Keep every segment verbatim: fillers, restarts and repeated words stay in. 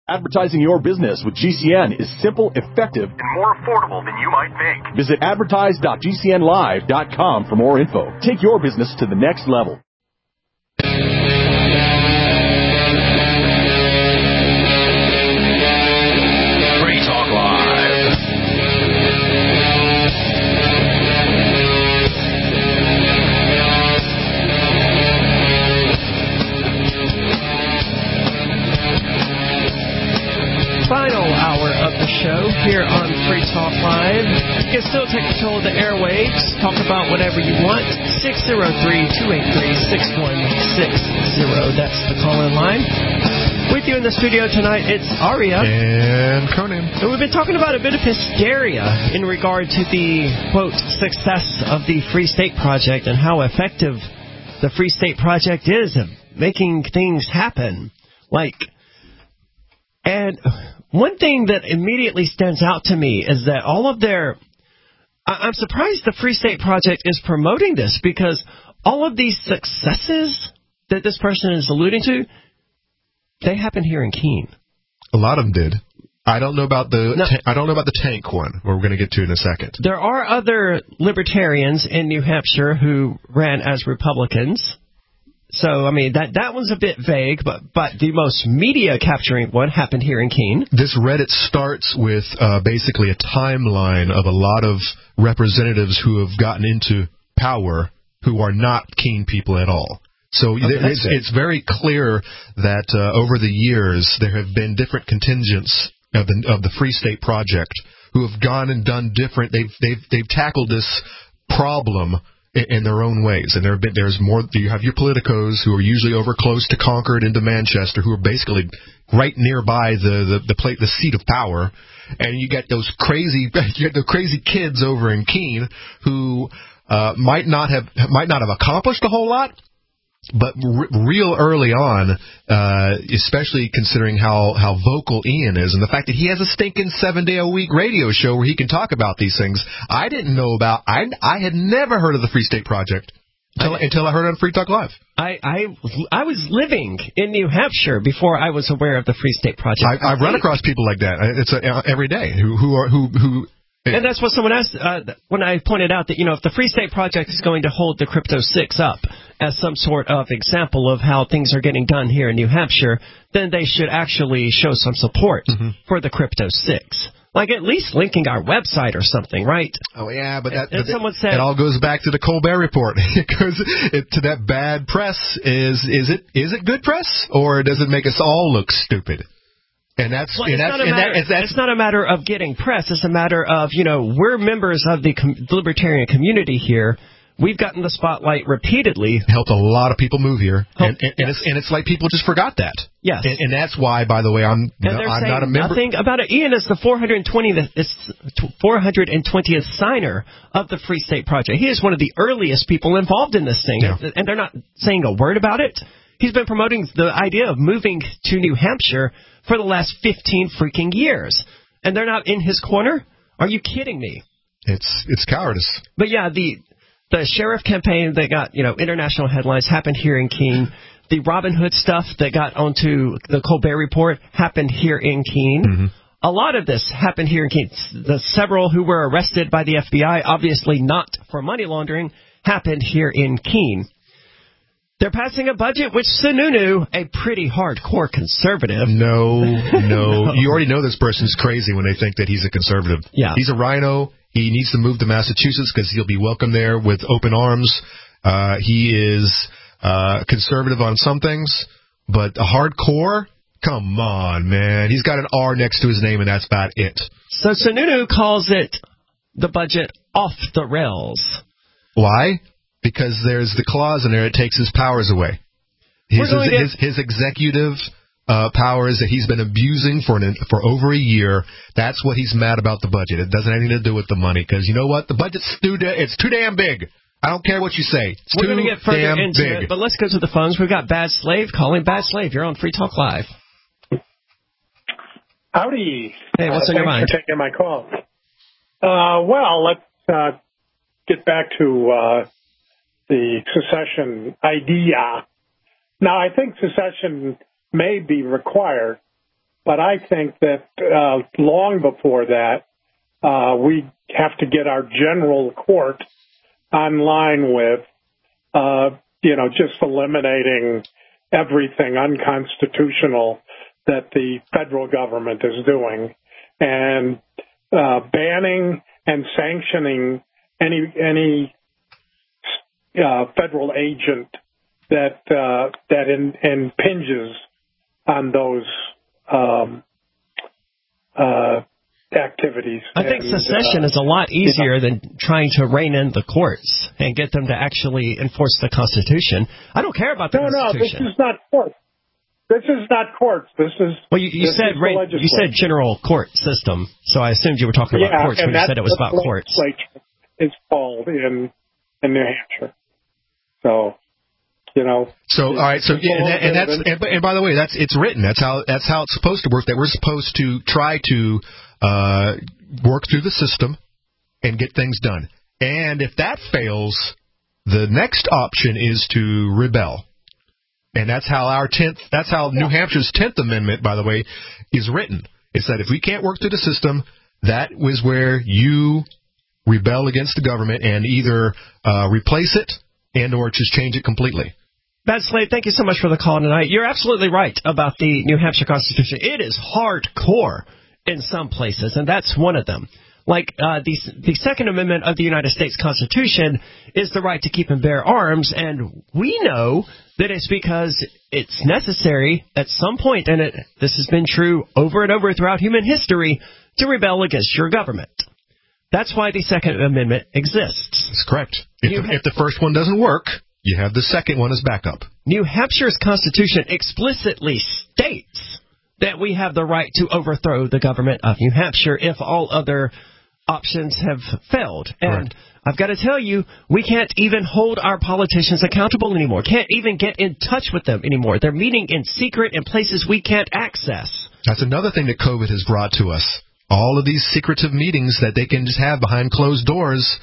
Advertising your business with G C N is simple, effective, and more affordable than you might think. Visit advertise dot g c n live dot com for more info. Take your business to the next level. Free Talk Live. Final hour of the show here on Free Talk Live. You can still take control of the airwaves. Talk about whatever you want. six oh three, two eight three, six one six zero. That's the call-in line. With you in the studio tonight, it's Aria. And Conan. And we've been talking about a bit of hysteria in regard to the, quote, success of the Free State Project and how effective the Free State Project is at making things happen. Like... And one thing that immediately stands out to me is that all of their... I'm surprised the Free State Project is promoting this, because all of these successes that this person is alluding to, they happen here in Keene. A lot of them did. I don't know about the no, ta- I don't know about the tank one, where we're going to get to in a second. There are other libertarians in New Hampshire who ran as Republicans. So, I mean, that that one's a bit vague, but, but the most media-capturing one happened here in Keene. This Reddit starts with uh, basically a timeline of a lot of representatives who have gotten into power who are not Keene people at all. So okay, it's, it's very clear that uh, over the years there have been different contingents of the, of the Free State Project who have gone and done different. They've they've they've tackled this problem in their own ways, and there have been, there's more. You have your politicos who are usually over close to Concord into Manchester, who are basically right nearby the the the, plate, the seat of power, and you get those crazy you get the crazy kids over in Keene who uh, might not have might not have accomplished a whole lot. But r- real early on, uh, especially considering how, how vocal Ian is and the fact that he has a stinking seven-day-a-week radio show where he can talk about these things, I didn't know about. I, I had never heard of the Free State Project until I, until I heard it on Free Talk Live. I, I, I was living in New Hampshire before I was aware of the Free State Project. I, I've run across people like that. It's a, every day who who are who who. And that's what someone asked uh, when I pointed out that, you know, if the Free State Project is going to hold the Crypto six up as some sort of example of how things are getting done here in New Hampshire, then they should actually show some support mm-hmm. for the Crypto six. Like at least linking our website or something, right? Oh, yeah, but that and, and but someone it, said, it all goes back to the Colbert Report. It goes it, to that bad press. Is is it is it good press, or does it make us all look stupid? And that's, well, and it's, that's, not a and matter, that, that's it's not a matter of getting press. It's a matter of, you know, we're members of the com- libertarian community here. We've gotten the spotlight repeatedly. Helped a lot of people move here. Helped, and, and, yes. and, it's, and it's like people just forgot that. Yes. And, and that's why, by the way, I'm, and no, I'm not a member. Nothing about it. Ian is the four hundred twentieth, four hundred twentieth signer of the Free State Project. He is one of the earliest people involved in this thing. Yeah. And they're not saying a word about it. He's been promoting the idea of moving to New Hampshire for the last fifteen freaking years. And they're not in his corner? Are you kidding me? It's it's cowardice. But yeah, the the sheriff campaign that got, you know, international headlines happened here in Keene. The Robin Hood stuff that got onto the Colbert Report happened here in Keene. Mm-hmm. A lot of this happened here in Keene. The several who were arrested by the F B I, obviously not for money laundering, happened here in Keene. They're passing a budget which Sununu, a pretty hardcore conservative. No, no, no. You already know this person's crazy when they think that he's a conservative. Yeah. He's a rhino. He needs to move to Massachusetts because he'll be welcome there with open arms. Uh, he is uh, conservative on some things, but hardcore? Come on, man. He's got an R next to his name, and that's about it. So Sununu calls it the budget off the rails. Why? Because there's the clause in there that takes his powers away. His, his, his, his executive uh, powers that he's been abusing for an, for over a year, that's what he's mad about the budget. It doesn't have anything to do with the money, because you know what? The budget's too, da- it's too damn big. I don't care what you say. It's We're too going to get further damn into big. it, but let's go to the phones. We've got Bad Slave calling. Bad Slave, you're on Free Talk Live. Howdy. Hey, what's uh, on your mind? Thanks for taking my call. Uh, well, let's uh, get back to uh, the secession idea. Now, I think secession may be required, but I think that uh, long before that, uh, we have to get our general court online with, uh, you know, just eliminating everything unconstitutional that the federal government is doing, and uh, banning and sanctioning any any uh, federal agent that uh, that in, impinges on those um, uh, activities. I think and, secession uh, is a lot easier yeah. than trying to rein in the courts and get them to actually enforce the Constitution. I don't care about the no, Constitution. No, this is not courts. This is not courts. This is well. You, you said ra- you said general court system, so I assumed you were talking yeah, about courts when you said it was about courts. It's called in in New Hampshire. So, you know. So all right. So yeah, and, that, and that's and, and by the way, that's it's written. That's how that's how it's supposed to work. That we're supposed to try to uh, work through the system and get things done. And if that fails, the next option is to rebel. And that's how our tenth, that's how New Hampshire's tenth Amendment, by the way, is written. It's that if we can't work through the system, that is where you rebel against the government and either uh, replace it and or just change it completely. Matt Slade, thank you so much for the call tonight. You're absolutely right about the New Hampshire Constitution. It is hardcore in some places, and that's one of them. Like uh, the, the Second Amendment of the United States Constitution is the right to keep and bear arms, and we know that it's because it's necessary at some point, and it, this has been true over and over throughout human history, to rebel against your government. That's why the Second Amendment exists. That's correct. If the, if the first one doesn't work, you have the second one as backup. New Hampshire's Constitution explicitly states that we have the right to overthrow the government of New Hampshire if all other options have failed. And right. I've got to tell you, we can't even hold our politicians accountable anymore. Can't even get in touch with them anymore. They're meeting in secret in places we can't access. That's another thing that COVID has brought to us. All of these secretive meetings that they can just have behind closed doors.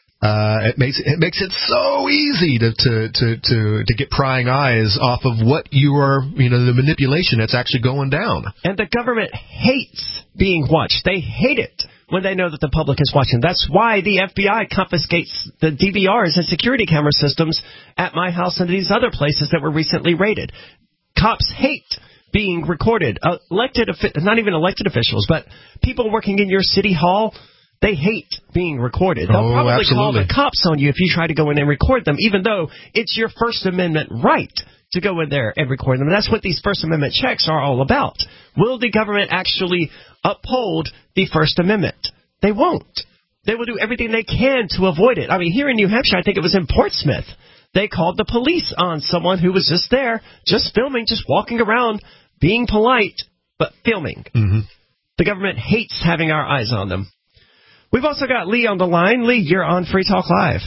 Uh, it makes it makes it so easy to, to to to to get prying eyes off of what you are, you know, the manipulation that's actually going down. And the government hates being watched. They hate it when they know that the public is watching. That's why the F B I confiscates the D V Rs and security camera systems at my house and these other places that were recently raided. Cops hate being recorded. Uh, elected, not even elected officials, but people working in your city hall. They hate being recorded. They'll oh, probably absolutely. call the cops on you if you try to go in and record them, even though it's your First Amendment right to go in there and record them. And that's what these First Amendment checks are all about. Will the government actually uphold the First Amendment? They won't. They will do everything they can to avoid it. I mean, here in New Hampshire, I think it was in Portsmouth, they called the police on someone who was just there, just filming, just walking around, being polite, but filming. Mm-hmm. The government hates having our eyes on them. We've also got Lee on the line. Lee, you're on Free Talk Live.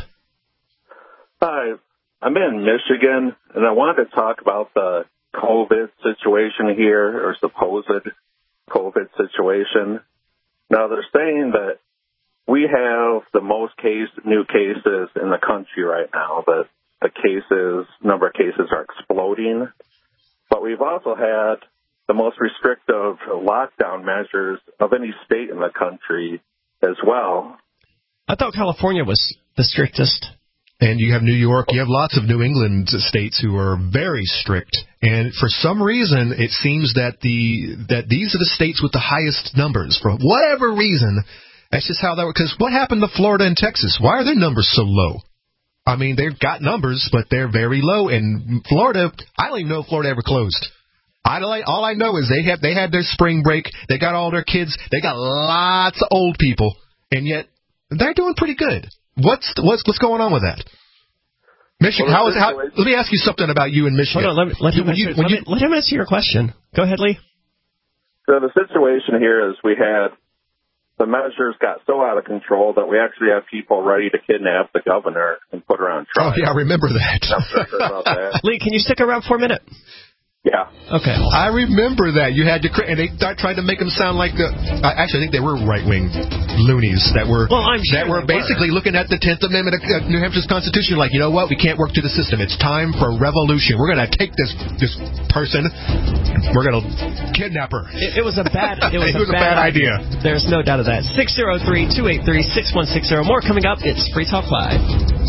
Hi, I'm in Michigan, and I wanted to talk about the COVID situation here, or supposed COVID situation. Now, they're saying that we have the most case, new cases in the country right now, that the cases, number of cases are exploding. But we've also had the most restrictive lockdown measures of any state in the country as well. I thought California was the strictest. And you have New York. You have lots of New England states who are very strict. And for some reason, it seems that the that these are the states with the highest numbers. For whatever reason, that's just how that works. Because what happened to Florida and Texas? Why are their numbers so low? I mean, they've got numbers, but they're very low. And Florida, I don't even know if Florida ever closed. I don't, all I know is they have they had their spring break. They got all their kids. They got lots of old people, and yet they're doing pretty good. What's what's what's going on with that? Michigan, well, how is how? Let me ask you something about you in Michigan. Hold on, let, me, let, him, answer, you, let, you, me, let him answer your question. Go ahead, Lee. So the situation here is we had the measures got so out of control that we actually have people ready to kidnap the governor and put her on trial. Oh yeah, I remember that. I'm sure about that. Lee, can you stick around for a minute? Yeah. Okay. I remember that. You had to, and they th- tried to make them sound like the. Uh, actually, I think they were right-wing loonies that were well, I'm sure that were basically were. looking at the tenth Amendment of New Hampshire's Constitution, like, you know what? We can't work to the system. It's time for a revolution. We're going to take this this person. We're going to kidnap her. It, it was a bad. It was, it was a, a bad, bad idea. idea. There's no doubt of that. Six zero three two eight three six one six zero. More coming up. It's Free Talk Live.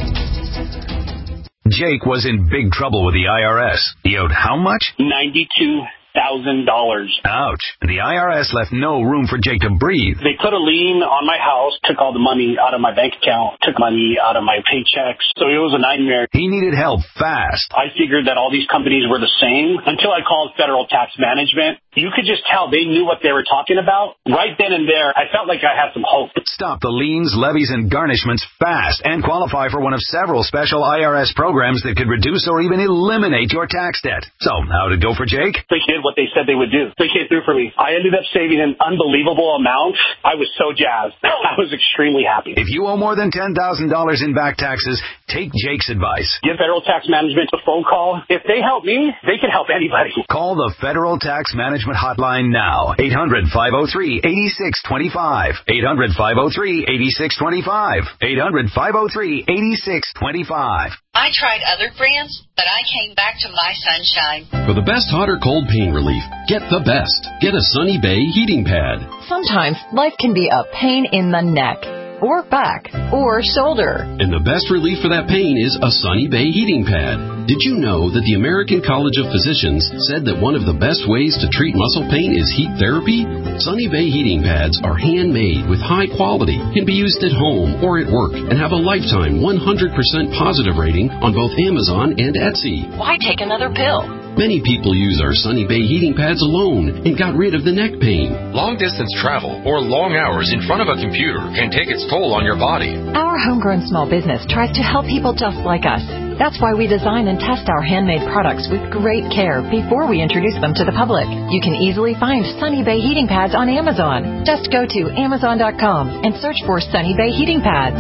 Jake was in big trouble with the I R S. He owed how much? ninety-two thousand dollars. Ouch. And the I R S left no room for Jake to breathe. They put a lien on my house, took all the money out of my bank account, took money out of my paychecks. So it was a nightmare. He needed help fast. I figured that all these companies were the same until I called Federal Tax Management. You could just tell they knew what they were talking about. Right then and there, I felt like I had some hope. Stop the liens, levies, and garnishments fast and qualify for one of several special I R S programs that could reduce or even eliminate your tax debt. So, how did it go for Jake? They did what they said they would do. They came through for me. I ended up saving an unbelievable amount. I was so jazzed. I was extremely happy. If you owe more than ten thousand dollars in back taxes, take Jake's advice. Give Federal Tax Management a phone call. If they help me, they can help anybody. Call the Federal Tax Management hotline now. eight hundred, five oh three, eight six two five. eight hundred, five oh three, eight six two five. eight hundred, five oh three, eight six two five. I tried other brands, but I came back to My Sunshine. For the best hot or cold pain relief, get the best. Get a Sunny Bay heating pad. Sometimes life can be a pain in the neck, or back, or shoulder. And the best relief for that pain is a Sunny Bay heating pad. Did you know that the American College of Physicians said that one of the best ways to treat muscle pain is heat therapy? Sunny Bay heating pads are handmade with high quality, can be used at home or at work, and have a lifetime one hundred percent positive rating on both Amazon and Etsy. Why take another pill? Many people use our Sunny Bay heating pads alone and got rid of the neck pain. Long-distance travel or long hours in front of a computer can take its toll on your body. Our homegrown small business tries to help people just like us. That's why we design and test our handmade products with great care before we introduce them to the public. You can easily find Sunny Bay heating pads on Amazon. Just go to amazon dot com and search for Sunny Bay heating pads.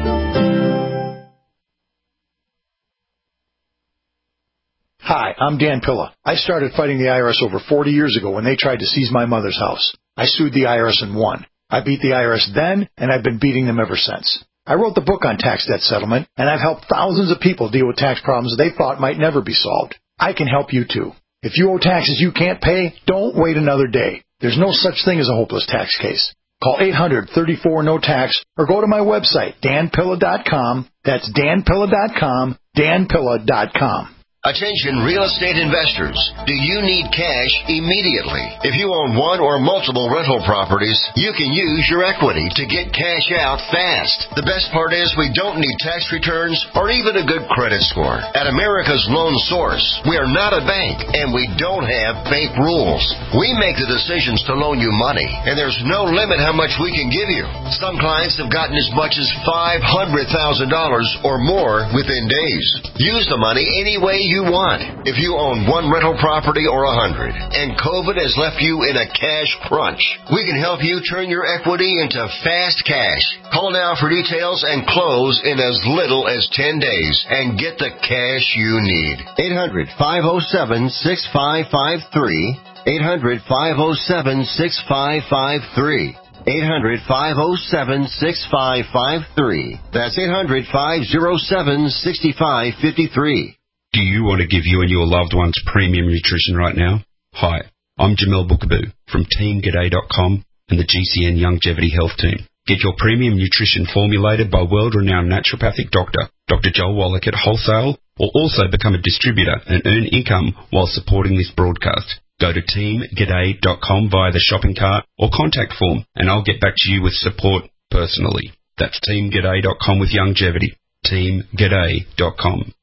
Hi, I'm Dan Pilla. I started fighting the I R S over forty years ago when they tried to seize my mother's house. I sued the I R S and won. I beat the I R S then, and I've been beating them ever since. I wrote the book on tax debt settlement, and I've helped thousands of people deal with tax problems they thought might never be solved. I can help you too. If you owe taxes you can't pay, don't wait another day. There's no such thing as a hopeless tax case. Call eight hundred, thirty-four, no tax or go to my website, dan pilla dot com. That's dan pilla dot com, dan pilla dot com. Attention real estate investors. Do you need cash immediately? If you own one or multiple rental properties, you can use your equity to get cash out fast. The best part is we don't need tax returns or even a good credit score. At America's Loan Source, we are not a bank and we don't have bank rules. We make the decisions to loan you money, and there's no limit how much we can give you. Some clients have gotten as much as five hundred thousand dollars or more within days. Use the money any way you you want. If you own one rental property or a hundred, and COVID has left you in a cash crunch, we can help you turn your equity into fast cash. Call now for details and close in as little as ten days and get the cash you need. eight hundred, five oh seven, six five five three. eight hundred, five oh seven, six five five three. eight hundred, five oh seven, six five five three. That's eight hundred, five oh seven, six five five three. Do you want to give you and your loved ones premium nutrition right now? Hi, I'm Jamel Bookaboo from team g'day dot com and the G C N Longevity Health Team. Get your premium nutrition formulated by world-renowned naturopathic doctor, Doctor Joel Wallach at wholesale, or also become a distributor and earn income while supporting this broadcast. Go to team g'day dot com via the shopping cart or contact form, and I'll get back to you with support personally. That's team g'day dot com with longevity. team g'day dot com.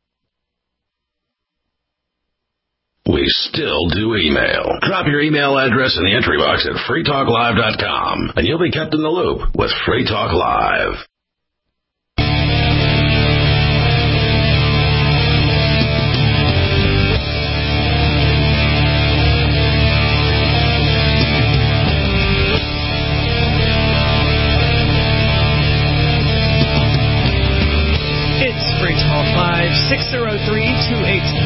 We still do email. Drop your email address in the entry box at free talk live dot com, and you'll be kept in the loop with Free Talk Live. It's Free Talk Live, six oh three, two eight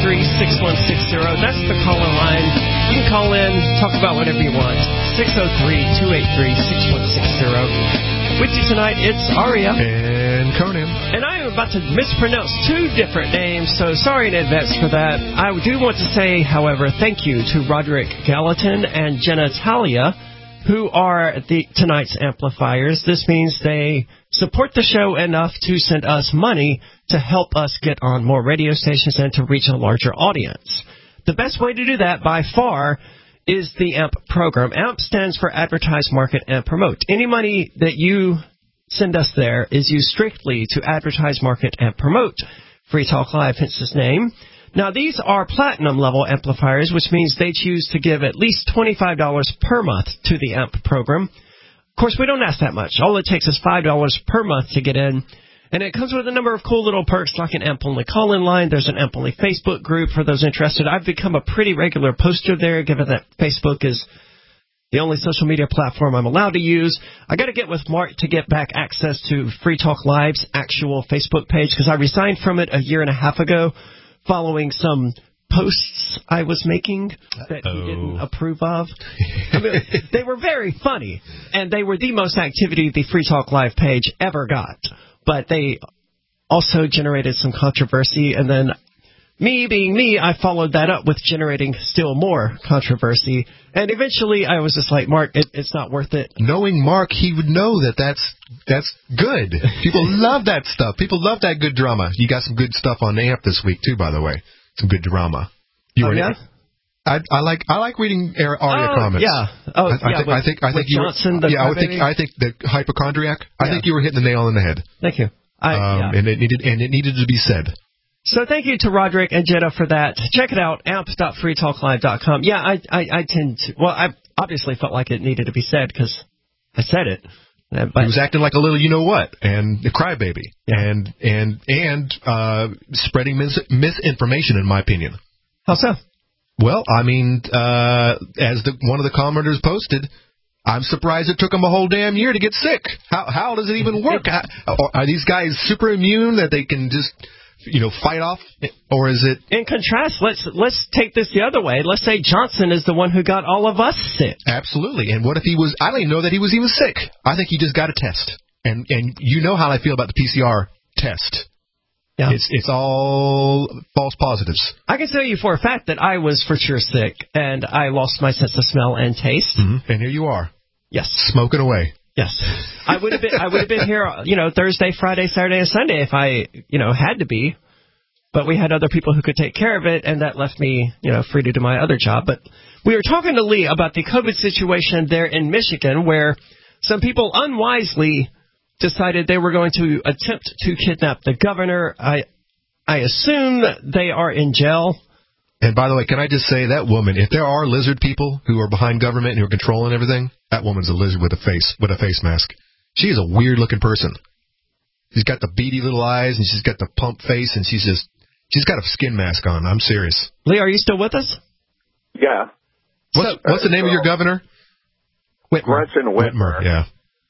three, six one six zero. That's the caller line. You can call in, talk about whatever you want. six oh three, two eight three, six one six zero. With you tonight, it's Aria. And Conan. And I am about to mispronounce two different names, so sorry in advance for that. I do want to say, however, thank you to Roderick Gallatin and Jenna Talia, who are the tonight's amplifiers. This means they support the show enough to send us money to help us get on more radio stations and to reach a larger audience. The best way to do that, by far, is the A M P program. A M P stands for Advertise, Market, and Promote. Any money that you send us there is used strictly to advertise, market, and promote Free Talk Live, hence its name. Now, these are platinum-level amplifiers, which means they choose to give at least twenty-five dollars per month to the A M P program. Of course, we don't ask that much. All it takes is five dollars per month to get in. And it comes with a number of cool little perks, like an A M P-only call-in line. There's an A M P-only Facebook group for those interested. I've become a pretty regular poster there, given that Facebook is the only social media platform I'm allowed to use. I got to get with Mark to get back access to Free Talk Live's actual Facebook page, because I resigned from it a year and a half ago following some posts I was making that Uh-oh. he didn't approve of. I mean, they were very funny, and they were the most activity the Free Talk Live page ever got. But they also generated some controversy, and then me being me, I followed that up with generating still more controversy. And eventually I was just like, Mark, it, it's not worth it. Knowing Mark, he would know that that's that's good. People love that stuff. People love that good drama. You got some good stuff on A M P this week, too, by the way. Some good drama. You oh, were, yeah? I, I like I like reading Aria oh, comments. Yeah. Oh, I, I yeah. think with, I think I think you Johnson, were, the yeah. I think I think the hypochondriac. Yeah. I think you were hitting the nail on the head. Thank you. I, um, yeah. And it needed and it needed to be said. So thank you to Roderick and Jenna for that. Check it out, amp dot free talk live dot com. Yeah, I, I, I tend to, well, I obviously felt like it needed to be said because I said it. But he was acting like a little you-know-what and a crybaby yeah. and and and uh, spreading mis- misinformation, in my opinion. How so? Well, I mean, uh, as the, one of the commenters posted, I'm surprised it took them a whole damn year to get sick. How how does it even work? How, are these guys super immune that they can just, you know, fight off? Or is it... In contrast, let's let's take this the other way. Let's say Johnson is the one who got all of us sick. Absolutely. And what if he was... I don't even know that he was even sick. I think he just got a test. And and you know how I feel about the P C R test. Yeah. It's it's all false positives. I can tell you for a fact that I was for sure sick, and I lost my sense of smell and taste. Mm-hmm. And here you are. Yes. Smoking away. Yes. I would have been I would have been here, you know, Thursday, Friday, Saturday, and Sunday if I, you know, had to be. But we had other people who could take care of it, and that left me, you know, free to do my other job. But we were talking to Lee about the COVID situation there in Michigan, where some people unwisely decided they were going to attempt to kidnap the governor. I I assume they are in jail. And by the way, can I just say that woman, if there are lizard people who are behind government and who are controlling everything, that woman's a lizard with a face, with a face mask. She is a weird-looking person. She's got the beady little eyes, and she's got the plump face, and she's just, she's got a skin mask on. I'm serious. Lee, are you still with us? Yeah. What's, so, what's the name of your governor? Whitmer. Gretchen Whitmer. Whitmer, yeah.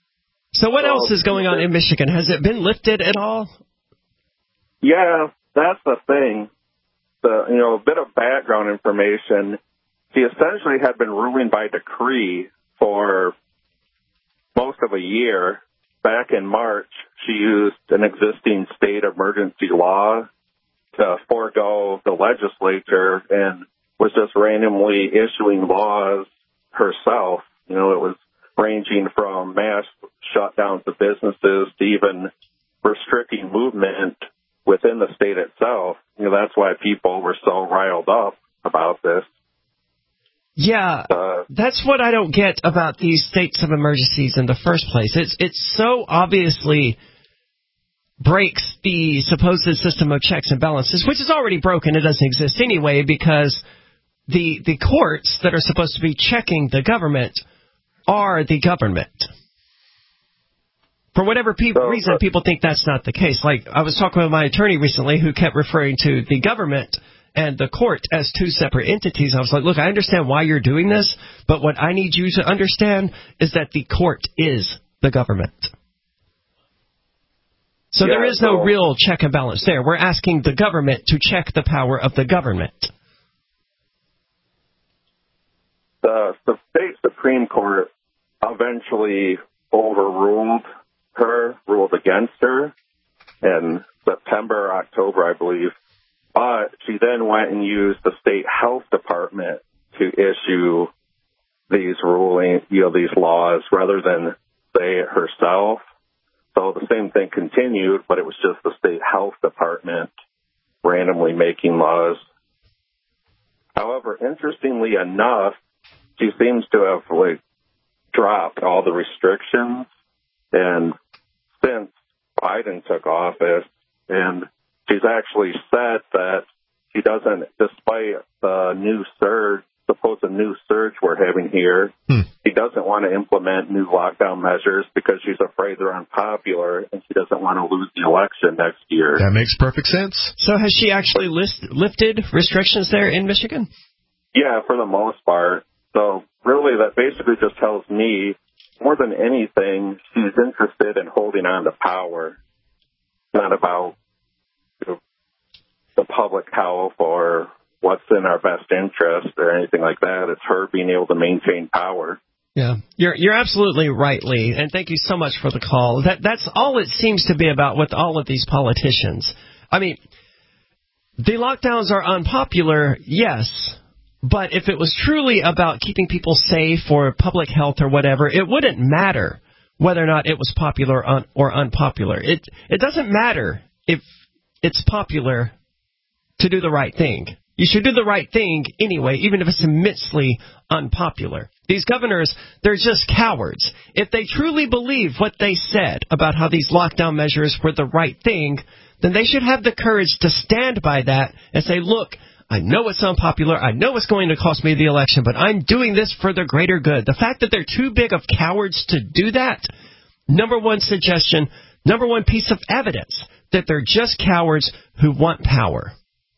So what well, else is going on in Michigan? Has it been lifted at all? Yeah, that's the thing. The, you know, a bit of background information. She essentially had been ruling by decree for most of a year. Back in March, she used an existing state emergency law to forego the legislature and was just randomly issuing laws herself. You know, it was ranging from mass shutdowns of businesses to even restricting movement within the state itself. You know, that's why people were so riled up about this. Yeah, uh, that's what I don't get about these states of emergencies in the first place. It's it's so obviously breaks the supposed system of checks and balances, which is already broken. It doesn't exist anyway, because the the courts that are supposed to be checking the government are the government. For whatever pe- so, reason, uh, people think that's not the case. Like, I was talking with my attorney recently who kept referring to the government and the court as two separate entities. I was like, look, I understand why you're doing this, but what I need you to understand is that the court is the government. So yeah, there is so, no real check and balance there. We're asking the government to check the power of the government. The, the state Supreme Court eventually overruled her, ruled against her in September or October, I believe. But she then went and used the state health department to issue these ruling, you know, these laws rather than say it herself. So the same thing continued, but it was just the state health department randomly making laws. However, interestingly enough, she seems to have like dropped all the restrictions, and since Biden took office, and she's actually said that she doesn't, despite the new surge, supposed new surge we're having here, hmm. she doesn't want to implement new lockdown measures because she's afraid they're unpopular, and she doesn't want to lose the election next year. That makes perfect sense. So has she actually list, lifted restrictions there in Michigan? Yeah, for the most part. So really that basically just tells me, more than anything, she's interested in holding on to power. It's not about you know, the public health or what's in our best interest or anything like that. It's her being able to maintain power. Yeah, you're you're absolutely right, Lee, and thank you so much for the call. That that's all it seems to be about with all of these politicians. I mean, the lockdowns are unpopular, yes, but if it was truly about keeping people safe or public health or whatever, it wouldn't matter whether or not it was popular un- or unpopular. It it doesn't matter if it's popular to do the right thing. You should do the right thing anyway, even if it's immensely unpopular. These governors, they're just cowards. If they truly believe what they said about how these lockdown measures were the right thing, then they should have the courage to stand by that and say, look, I know it's unpopular, I know it's going to cost me the election, but I'm doing this for the greater good. The fact that they're too big of cowards to do that, number one suggestion, number one piece of evidence that they're just cowards who want power.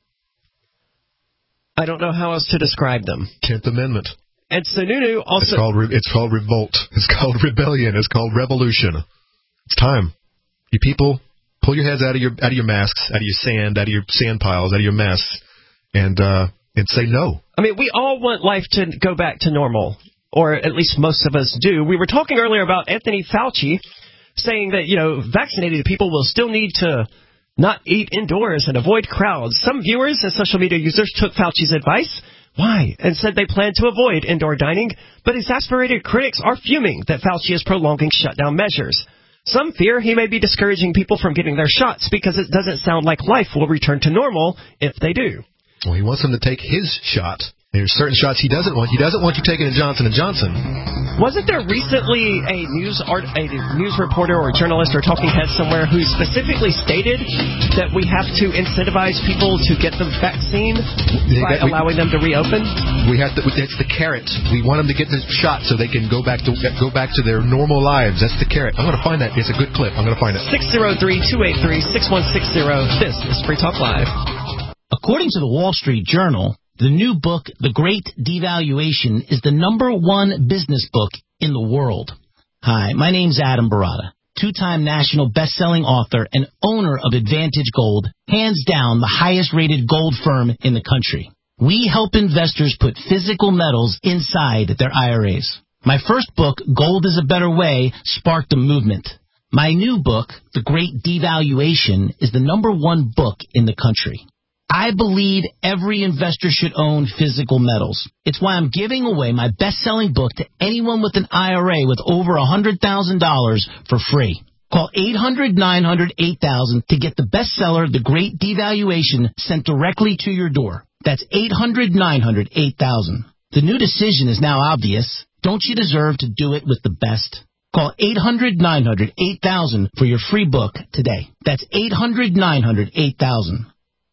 I don't know how else to describe them. Tenth Amendment. And Sununu also... It's called, re- it's called revolt. It's called rebellion. It's called revolution. It's time. You people, pull your heads out of your out of your masks, out of your sand, out of your sand piles, out of your mess, and uh, and say no. I mean, we all want life to go back to normal, or at least most of us do. We were talking earlier about Anthony Fauci saying that, you know, vaccinated people will still need to not eat indoors and avoid crowds. Some viewers and social media users took Fauci's advice. Why? And said they plan to avoid indoor dining, but exasperated critics are fuming that Fauci is prolonging shutdown measures. Some fear he may be discouraging people from getting their shots because it doesn't sound like life will return to normal if they do. Well, he wants them to take his shot. There's certain shots he doesn't want. He doesn't want you taking a Johnson and Johnson. Wasn't there recently a news art, a news reporter or journalist or talking head somewhere who specifically stated that we have to incentivize people to get the vaccine by got, allowing we, them to reopen? We have to. That's the carrot. We want them to get the shot so they can go back to go back to their normal lives. That's the carrot. I'm going to find that. It's a good clip. I'm going to find it. six oh three, two eight three, six one six zero. This is Free Talk Live. According to the Wall Street Journal, the new book, The Great Devaluation, is the number one business book in the world. Hi, my name's Adam Barata, two-time national best-selling author and owner of Advantage Gold, hands down the highest-rated gold firm in the country. We help investors put physical metals inside their I R As. My first book, Gold is a Better Way, sparked a movement. My new book, The Great Devaluation, is the number one book in the country. I believe every investor should own physical metals. It's why I'm giving away my best-selling book to anyone with an I R A with over one hundred thousand dollars for free. Call eight hundred, nine hundred, eight thousand to get the bestseller, The Great Devaluation, sent directly to your door. That's eight hundred, nine hundred, eight thousand. The new decision is now obvious. Don't you deserve to do it with the best? Call eight hundred, nine hundred, eight thousand for your free book today. That's eight hundred, nine hundred, eight thousand.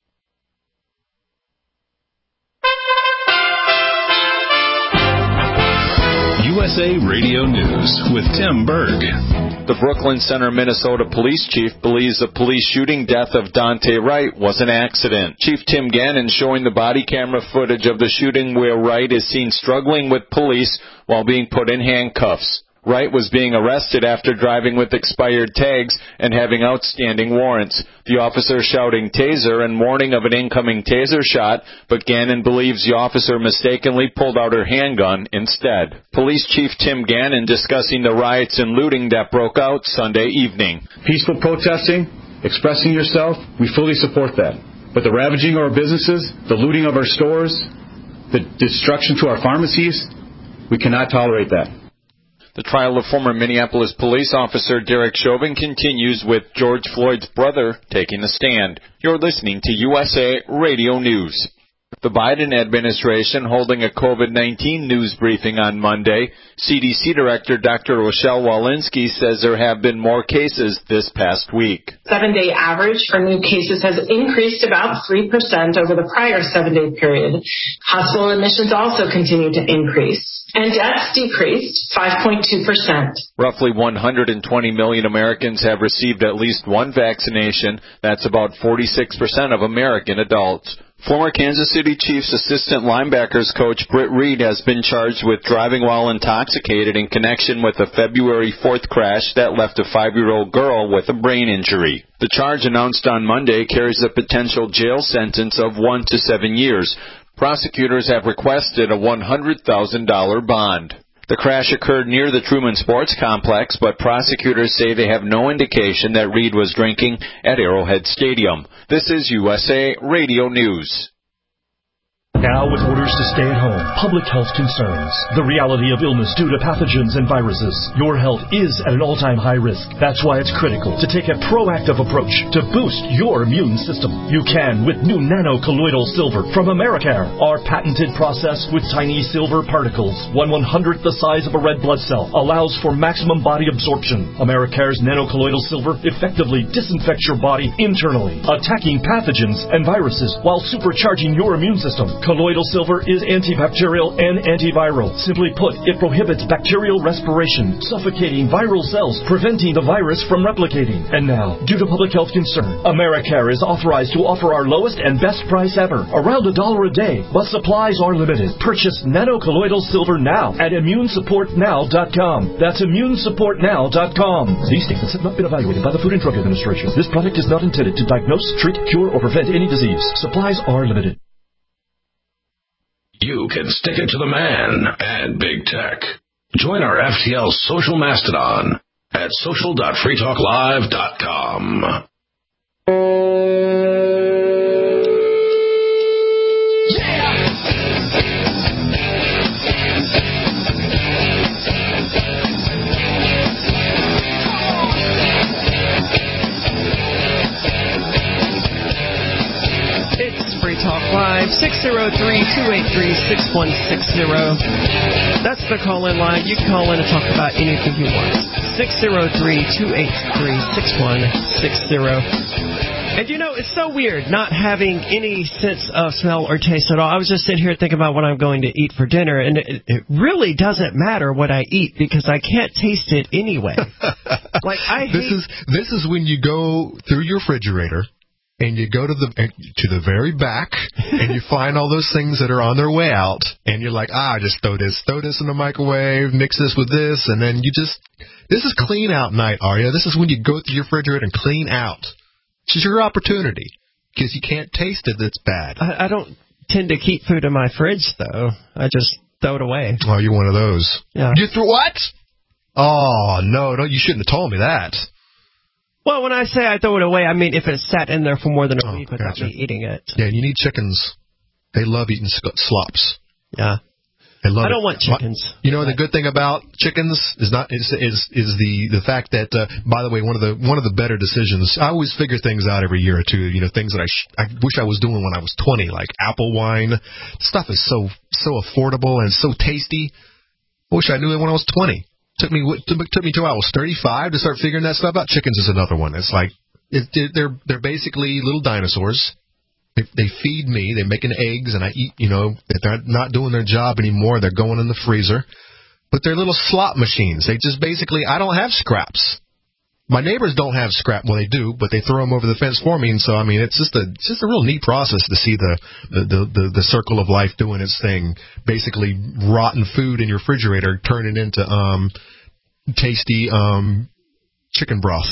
U S A Radio News with Tim Berg. The Brooklyn Center, Minnesota police chief believes the police shooting death of Dante Wright was an accident. Chief Tim Gannon showing the body camera footage of the shooting where Wright is seen struggling with police while being put in handcuffs. Wright was being arrested after driving with expired tags and having outstanding warrants. The officer shouting taser and warning of an incoming taser shot, but Gannon believes the officer mistakenly pulled out her handgun instead. Police Chief Tim Gannon discussing the riots and looting that broke out Sunday evening. Peaceful protesting, expressing yourself, we fully support that. But the ravaging of our businesses, the looting of our stores, the destruction to our pharmacies, we cannot tolerate that. The trial of former Minneapolis police officer Derek Chauvin continues with George Floyd's brother taking the stand. You're listening to U S A Radio News. The Biden administration holding a COVID nineteen news briefing on Monday. C D C Director Doctor Rochelle Walensky says there have been more cases this past week. Seven-day average for new cases has increased about three percent over the prior seven-day period. Hospital admissions also continue to increase, and deaths decreased five point two percent. Roughly one hundred twenty million Americans have received at least one vaccination. That's about forty-six percent of American adults. Former Kansas City Chiefs assistant linebackers coach Britt Reed has been charged with driving while intoxicated in connection with a February fourth crash that left a five-year-old girl with a brain injury. The charge announced on Monday carries a potential jail sentence of one to seven years. Prosecutors have requested a one hundred thousand dollars bond. The crash occurred near the Truman Sports Complex, but prosecutors say they have no indication that Reed was drinking at Arrowhead Stadium. This is U S A Radio News. Now with orders to stay at home, public health concerns, the reality of illness due to pathogens and viruses, your health is at an all-time high risk. That's why it's critical to take a proactive approach to boost your immune system. You can with new nano-colloidal silver from Americare. Our patented process with tiny silver particles, one one-hundredth the size of a red blood cell, allows for maximum body absorption. Americare's nano-colloidal silver effectively disinfects your body internally, attacking pathogens and viruses while supercharging your immune system. Colloidal silver is antibacterial and antiviral. Simply put, it prohibits bacterial respiration, suffocating viral cells, preventing the virus from replicating. And now, due to public health concern, Americare is authorized to offer our lowest and best price ever, around a dollar a day, but supplies are limited. Purchase nano-colloidal silver now at immune support now dot com. That's immune support now dot com. These statements have not been evaluated by the Food and Drug Administration. This product is not intended to diagnose, treat, cure, or prevent any disease. Supplies are limited. You can stick it to the man and big tech. Join our F T L social mastodon at social dot free talk live dot com. Talk Live, six oh three, two eight three, six one six oh. That's the call-in line. You can call in and talk about anything you want. six oh three, two eight three, six one six oh. And you know, it's so weird not having any sense of smell or taste at all. I was just sitting here thinking about what I'm going to eat for dinner, and it, it really doesn't matter what I eat because I can't taste it anyway. Like I hate... This is, this is when you go through your refrigerator, and you go to the to the very back, and you find all those things that are on their way out, and you're like, ah, just throw this, throw this in the microwave, mix this with this, and then you just, this is clean out night, Arya. This is when you go through your refrigerator and clean out. This is your opportunity, because you can't taste it. That's bad. I, I don't tend to keep food in my fridge, though. I just throw it away. Oh, you're one of those. Yeah. You threw what? Oh, no, no, you shouldn't have told me that. Well, when I say I throw it away, I mean if it sat in there for more than a oh, week without gotcha. me eating it. Yeah, and you need chickens. They love eating slops. Yeah. They love I don't it. want chickens. You know, the good thing about chickens is not is is, is the, the fact that, uh, by the way, one of the one of the better decisions, I always figure things out every year or two, you know, things that I, sh- I wish I was doing when I was twenty, like apple wine. Stuff is so so affordable and so tasty. I wish I knew it when I was twenty. Took me took me till I was thirty-five to start figuring that stuff out. Chickens is another one. It's like it, they're they're basically little dinosaurs. They, they feed me. They're making eggs, and I eat. You know, if they're not doing their job anymore, they're going in the freezer. But they're little slot machines. They just basically, I don't have scraps. My neighbors don't have scrap. Well, they do, but they throw them over the fence for me. And so, I mean, it's just a it's just a real neat process to see the the, the, the the circle of life doing its thing. Basically, rotten food in your refrigerator turning into um tasty um, chicken broth.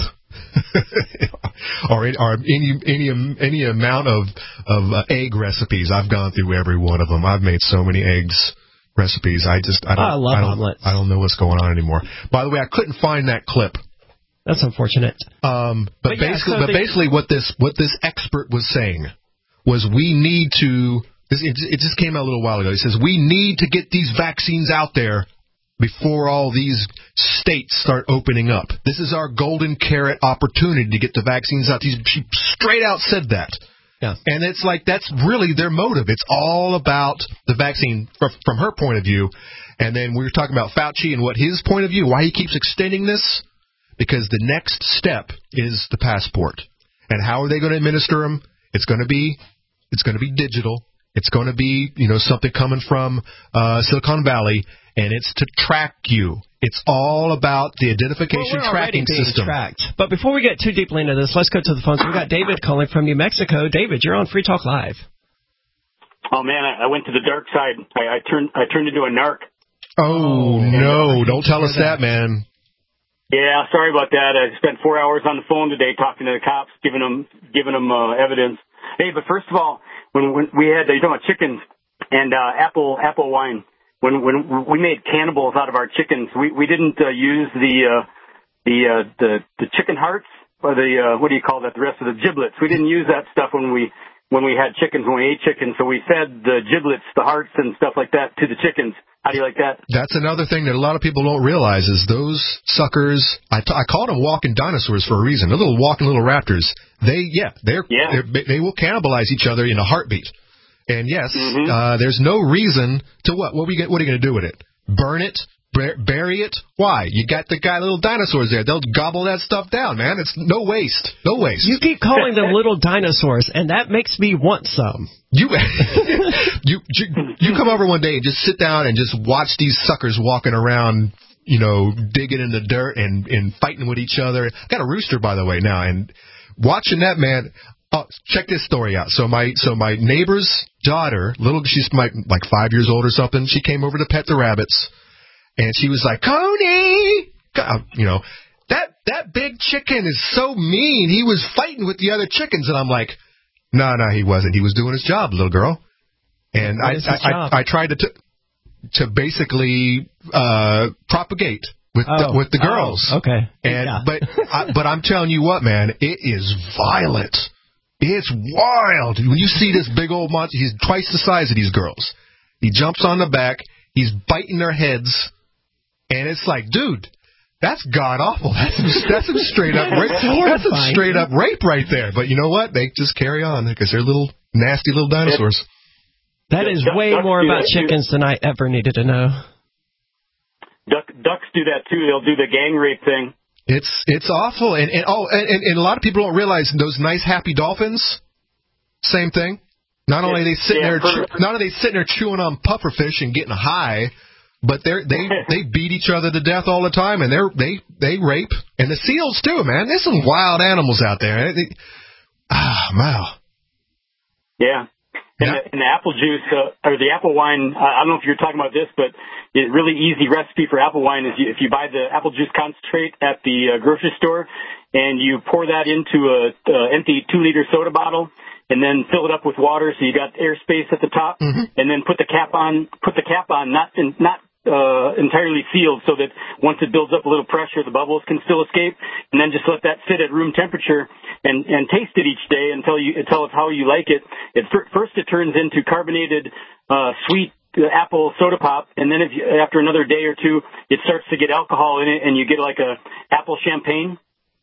or, or any any any amount of of uh, egg recipes. I've gone through every one of them. I've made so many eggs recipes. I just I don't oh, I, love I don't omelets. I don't know what's going on anymore. By the way, I couldn't find that clip. That's unfortunate. Um, but, but yeah, basically, so but the, basically, what this what this expert was saying was we need to. This, it, it just came out a little while ago. He says we need to get these vaccines out there before all these states start opening up. This is our golden carrot opportunity to get the vaccines out. He straight out said that. Yeah. And it's like that's really their motive. It's all about the vaccine from, from her point of view. And then we were talking about Fauci and what his point of view, why he keeps extending this, because the next step is the passport. And how are they going to administer them? It's going to be it's going to be digital. It's going to be, you know, something coming from uh, Silicon Valley, and it's to track you. It's all about the identification well, we're tracking being system. Tracked. But before we get too deeply into this, let's go to the phones. We've got David calling from New Mexico. David, you're on Free Talk Live. Oh, man, I, I went to the dark side. I, I turned I turned into a narc. Oh, no. Don't tell us that, man. Yeah, sorry about that. I spent four hours on the phone today talking to the cops, giving them giving them uh, evidence. Hey, but first of all, when, when we had, you're talking about chickens and uh, apple apple wine, when when we made cannibals out of our chickens, we we didn't uh, use the uh, the uh, the the chicken hearts or the uh, what do you call that? The rest of the giblets. We didn't use that stuff when we when we had chickens, when we ate chickens. So we fed the giblets, the hearts, and stuff like that to the chickens. How do you like that? That's another thing that a lot of people don't realize is those suckers. I, t- I called them walking dinosaurs for a reason. They're little walking little raptors. They yeah they're, yeah. they're they will cannibalize each other in a heartbeat. And yes, mm-hmm. uh, there's no reason to what? What we get? What are you going to do with it? Burn it? Bur- bury it? Why? You got the guy little dinosaurs there. They'll gobble that stuff down, man. It's no waste. No waste. You keep calling them little dinosaurs, and that makes me want some. You, you you you come over one day and just sit down and just watch these suckers walking around, you know, digging in the dirt and, and fighting with each other. I got a rooster, by the way, now, and watching that, man. Oh, check this story out. So my so my neighbor's daughter, little, she's like like five years old or something. She came over to pet the rabbits, and she was like, "Coney, you know, that that big chicken is so mean. He was fighting with the other chickens." And I'm like, "No, no, he wasn't. He was doing his job, little girl." And I I, I I tried to t- to basically uh, propagate with oh. the, with the girls. Oh, okay. And yeah. but I, but I'm telling you what, man, it is violent. It's wild. When you see this big old monster, he's twice the size of these girls. He jumps on the back. He's biting their heads. And it's like, dude, that's god awful. That's some, that's some straight up rape. That's some straight up rape right there. But you know what? They just carry on because they're little nasty little dinosaurs. That is way more about chickens than I ever needed to know. Duck, ducks do that too. They'll do the gang rape thing. It's it's awful, and and oh, and, and a lot of people don't realize those nice happy dolphins. Same thing. Not only are they sitting yeah, there, chew, not only are they sitting there chewing on pufferfish and getting high, but they they they beat each other to death all the time, and they're they they rape, and the seals too, man. There's some wild animals out there. They, ah, wow. Yeah. And, yeah. the, and the apple juice, uh, or the apple wine, uh, I don't know if you're talking about this, but a really easy recipe for apple wine is you, if you buy the apple juice concentrate at the uh, grocery store and you pour that into a uh, empty two-liter soda bottle and then fill it up with water so you got airspace at the top, mm-hmm. and then put the cap on, put the cap on, not in, not uh, entirely sealed so that once it builds up a little pressure, the bubbles can still escape, and then just let that sit at room temperature and, and taste it each day until you tell it how you like it. It first it turns into carbonated, uh, sweet apple soda pop, and then if you, after another day or two, it starts to get alcohol in it, and you get like a apple champagne.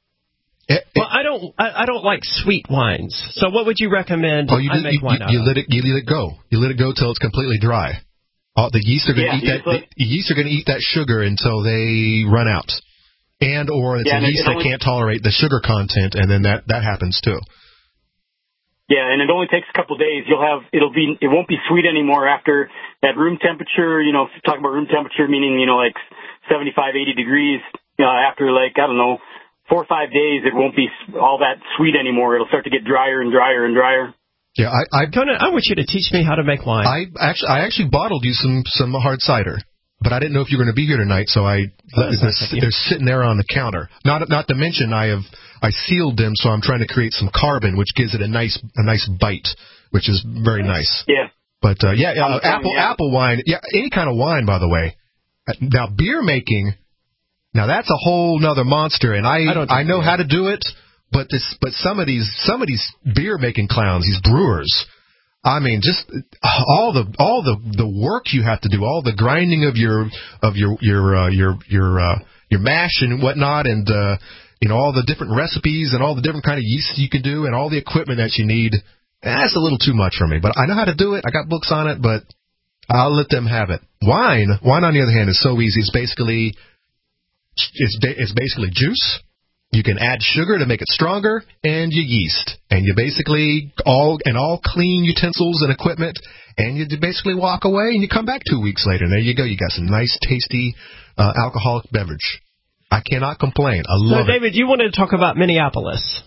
Well, I don't, I, I don't like sweet wines. So, what would you recommend? Oh, you, I make you, wine you, out you of? let it, you let it go. You let it go till it's completely dry. All, the yeast are going to yeah, eat that. Let... The yeast are going to eat that sugar until they run out, and or it's yeah, a yeast it that only... can't tolerate the sugar content, and then that that happens too. Yeah, and it only takes a couple of days. You'll have it'll be it won't be sweet anymore after at room temperature. You know, talking about room temperature, meaning you know like seventy-five, eighty degrees. Uh, after like I don't know four or five days, it won't be all that sweet anymore. It'll start to get drier and drier and drier. Yeah, I I, Conan, I want you to teach me how to make wine. I actually I actually bottled you some some hard cider, but I didn't know if you were going to be here tonight, so I they're, they're sitting there on the counter. Not not to mention I have I sealed them, so I'm trying to create some carbon, which gives it a nice a nice bite, which is very nice. Yeah. But uh, yeah, uh, apple yeah. apple wine, yeah, any kind of wine, by the way. Now beer making, now that's a whole nother monster, and I I, I know beer. how to do it, but this but some of these some of these beer making clowns, these brewers. I mean, just all the all the, the work you have to do, all the grinding of your of your your uh, your your uh, your mash and whatnot, and uh, you know all the different recipes and all the different kind of yeast you can do, and all the equipment that you need. That's a little too much for me, but I know how to do it. I got books on it, but I'll let them have it. Wine, wine on the other hand, is so easy. It's basically it's it's basically juice. You can add sugar to make it stronger, and your yeast, and you basically all and all clean utensils and equipment, and you basically walk away, and you come back two weeks later, and there you go. You got some nice, tasty uh, alcoholic beverage. I cannot complain. I love so, David, it. you wanted to talk about Minneapolis.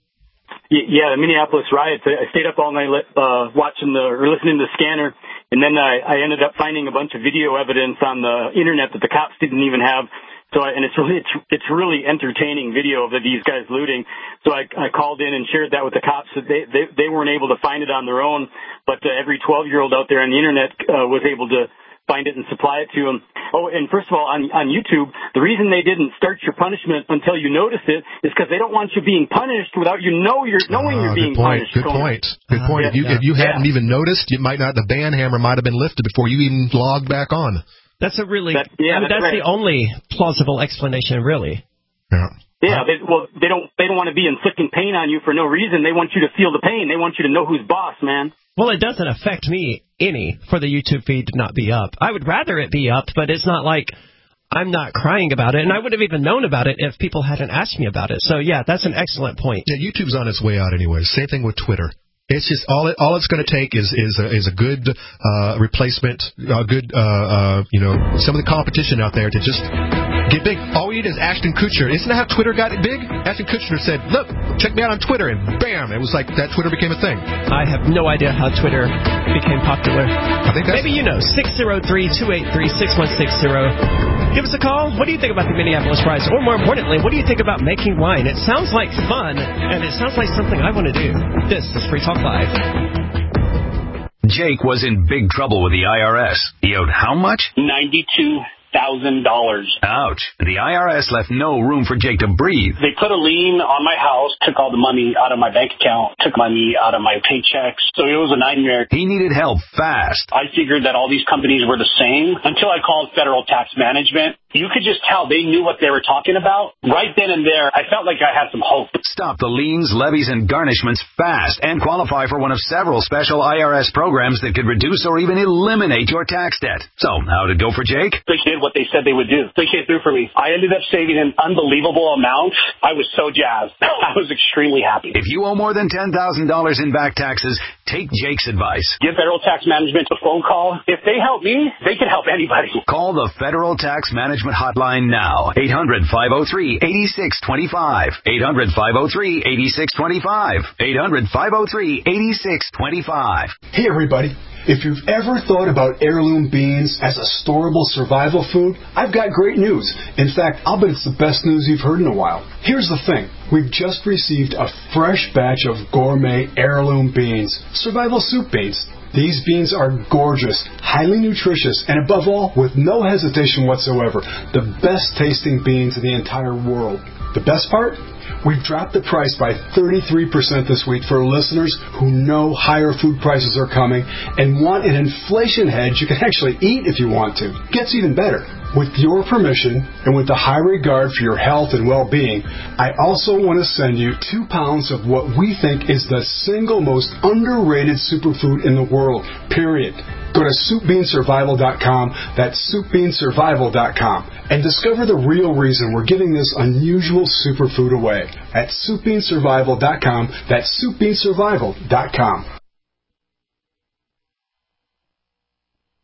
Yeah, the Minneapolis riots. I stayed up all night uh, watching the or listening to the scanner, and then I, I ended up finding a bunch of video evidence on the internet that the cops didn't even have. So, I, and it's really, it's, it's really entertaining video of these guys looting. So I, I called in and shared that with the cops. That they, they, they weren't able to find it on their own, but uh, every twelve-year-old out there on the internet uh, was able to find it and supply it to them. Oh, and first of all, on, on YouTube, the reason they didn't start your punishment until you notice it is because they don't want you being punished without you know you're knowing uh, you're being good point, punished. Good point. Good uh, point. Yeah, if you, yeah, if you yeah. hadn't even noticed, you might not. The ban hammer might have been lifted before you even logged back on. That's a really, that, yeah, I mean, that's, that's right. the only plausible explanation, really. Yeah. Yeah, they, well, they don't, they don't want to be inflicting pain on you for no reason. They want you to feel the pain. They want you to know who's boss, man. Well, it doesn't affect me any for the YouTube feed to not be up. I would rather it be up, but it's not like I'm not crying about it, and I would have even known about it if people hadn't asked me about it. So, yeah, that's an excellent point. Yeah, YouTube's on its way out anyway. Same thing with Twitter. It's just all it all it's going to take is is a, is a good uh, replacement, a good uh, uh, you know some of the competition out there to just get big. All we need is Ashton Kutcher. Isn't that how Twitter got big? Ashton Kutcher said, "Look, check me out on Twitter," and bam, it was like that. Twitter became a thing. I have no idea how Twitter became popular. I think that's maybe you know six zero three, two eight three, six one six zero. Give us a call. What do you think about the Minneapolis riots? Or more importantly, what do you think about making wine? It sounds like fun, and it sounds like something I want to do. This is Free Talk Live. Jake was in big trouble with the I R S. He owed how much? ninety-two thousand dollars. Ouch. The I R S left no room for Jake to breathe. They put a lien on my house, took all the money out of my bank account, took money out of my paychecks. So it was a nightmare. He needed help fast. I figured that all these companies were the same until I called Federal Tax Management. You could just tell they knew what they were talking about. Right then and there, I felt like I had some hope. Stop the liens, levies, and garnishments fast and qualify for one of several special I R S programs that could reduce or even eliminate your tax debt. So, how'd it go for Jake? They did what they said they would do. They came through for me. I ended up saving an unbelievable amount. I was so jazzed. I was extremely happy. If you owe more than ten thousand dollars in back taxes, take Jake's advice. Give Federal Tax Management a phone call. If they help me, they can help anybody. Call the Federal Tax Management hotline now. eight hundred, five oh three, eight six two five. eight hundred, five oh three, eight six two five. eight hundred, five oh three, eight six two five. Hey, everybody. If you've ever thought about heirloom beans as a storable survival food, I've got great news. In fact, I'll bet it's the best news you've heard in a while. Here's the thing. We've just received a fresh batch of gourmet heirloom beans, survival soup beans. These beans are gorgeous, highly nutritious, and above all, with no hesitation whatsoever, the best tasting beans in the entire world. The best part? We've dropped the price by thirty-three percent this week for listeners who know higher food prices are coming and want an inflation hedge you can actually eat if you want to. Gets even better. With your permission and with the high regard for your health and well-being, I also want to send you two pounds of what we think is the single most underrated superfood in the world, period. Go to soup bean survival dot com, that's soup bean survival dot com, and discover the real reason we're giving this unusual superfood away at soup bean survival dot com, that's soup bean survival dot com.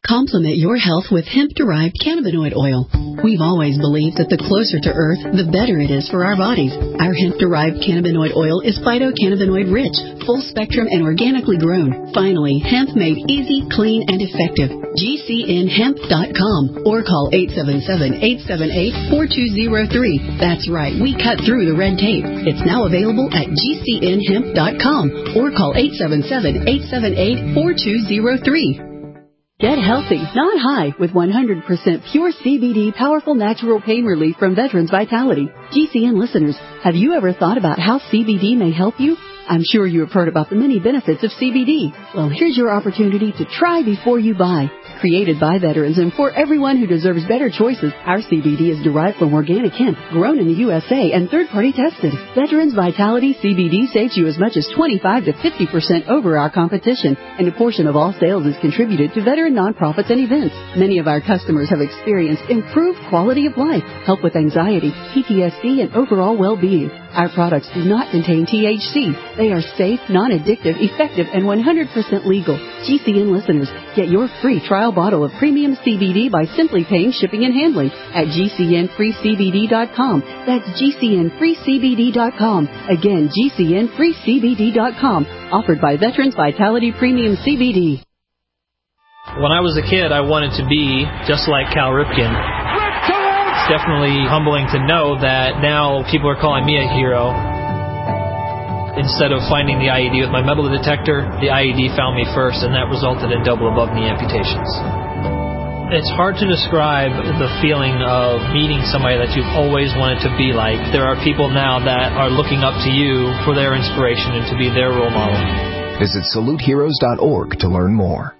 Complement your health with hemp-derived cannabinoid oil. We've always believed that the closer to Earth, the better it is for our bodies. Our hemp-derived cannabinoid oil is phytocannabinoid-rich, full-spectrum, and organically grown. Finally, hemp made easy, clean, and effective. G C N hemp dot com or call eight seven seven, eight seven eight, four two zero three. That's right, we cut through the red tape. It's now available at G C N hemp dot com or call eight seven seven, eight seven eight, four two zero three. Get healthy, not high, with one hundred percent pure C B D powerful natural pain relief from Veterans Vitality. G C N listeners, have you ever thought about how C B D may help you? I'm sure you have heard about the many benefits of C B D. Well, here's your opportunity to try before you buy. Created by veterans and for everyone who deserves better choices, our C B D is derived from organic hemp, grown in the U S A and third-party tested. Veterans Vitality C B D saves you as much as twenty-five to fifty percent over our competition, and a portion of all sales is contributed to veteran nonprofits and events. Many of our customers have experienced improved quality of life, help with anxiety, P T S D, and overall well-being. Our products do not contain T H C. They are safe, non-addictive, effective, and one hundred percent legal. G C N listeners, get your free trial bottle of premium C B D by simply paying shipping and handling at G C N free C B D dot com. That's G C N free C B D dot com. Again, G C N free C B D dot com. Offered by Veterans Vitality Premium C B D. When I was a kid, I wanted to be just like Cal Ripken. It's definitely humbling to know that now people are calling me a hero. Instead of finding the I E D with my metal detector, the I E D found me first, and that resulted in double above knee amputations. It's hard to describe the feeling of meeting somebody that you've always wanted to be like. There are people now that are looking up to you for their inspiration and to be their role model. Visit salute heroes dot org to learn more.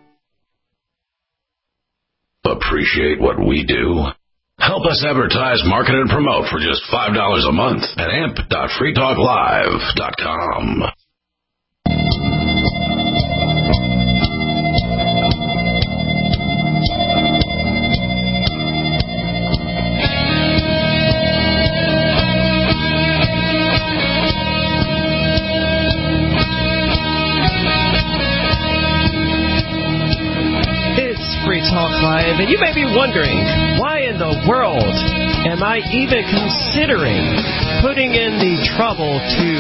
Appreciate what we do? Help us advertise, market, and promote for just five dollars a month at amp dot free talk live dot com. Free Talk Live, and you may be wondering, why in the world am I even considering putting in the trouble to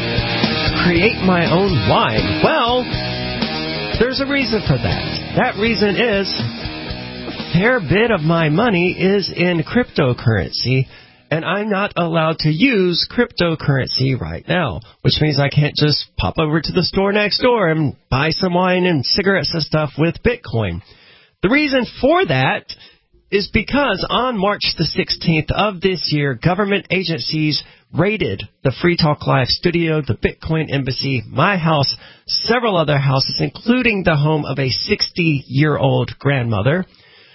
create my own wine? Well, there's a reason for that. That reason is a fair bit of my money is in cryptocurrency, and I'm not allowed to use cryptocurrency right now, which means I can't just pop over to the store next door and buy some wine and cigarettes and stuff with Bitcoin. The reason for that is because on March the sixteenth of this year, government agencies raided the Free Talk Live studio, the Bitcoin Embassy, my house, several other houses, including the home of a sixty-year-old grandmother,